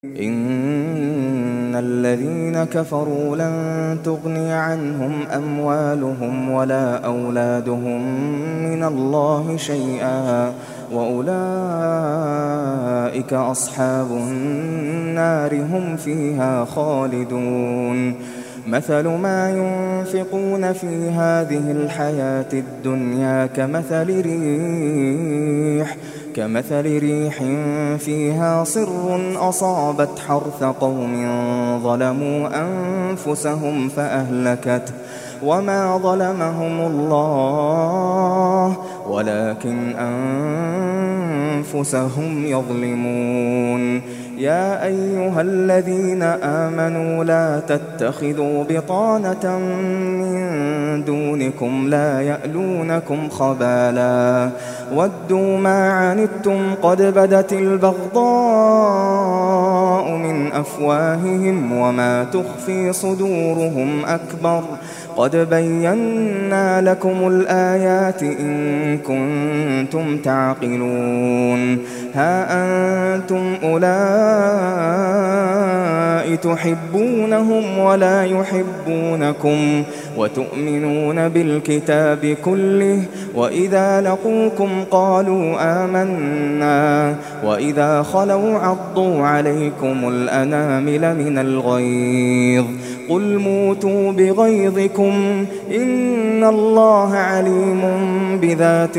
إن الذين كفروا لن تغني عنهم أموالهم ولا أولادهم من الله شيئا وأولئك أصحاب النار هم فيها خالدون. مثل ما ينفقون في هذه الحياة الدنيا كمثل ريح فيها صر أصابت حرث قوم ظلموا أنفسهم فأهلكته وما ظلمهم الله ولكن أنفسهم يظلمون. يا أيها الذين آمنوا لا تتخذوا بطانة من دونكم لا يألونكم خبالا ودوا ما عنتم قد بدت البغضاء من أفواههم وما تخفي صدورهم أكبر قد بينا لكم الآيات إن كنتم تعقلون. ها أنتم أولئك تحبونهم ولا يحبونكم وتؤمنون بالكتاب كله وإذا لقوكم قالوا آمنا وإذا خلوا عضوا عليكم الأنامل من الغيظ قل موتوا بغيظكم إن الله عليم بذات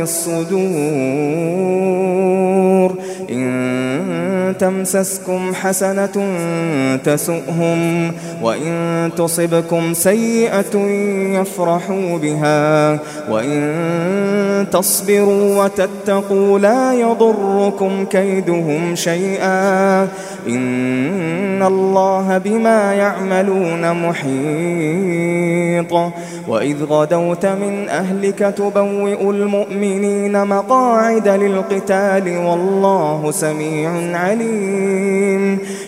الصدور. إن تمسسكم حسنة تسؤهم وإن تصبكم سيئة يفرحوا بها وإن تصبروا وتتقوا لا يضركم كيدهم شيئا إن الله بما يعملون محيط. وإذ غدوت من أهلك تبوئ المؤمنين مقاعد للقتال والله سميع عليم.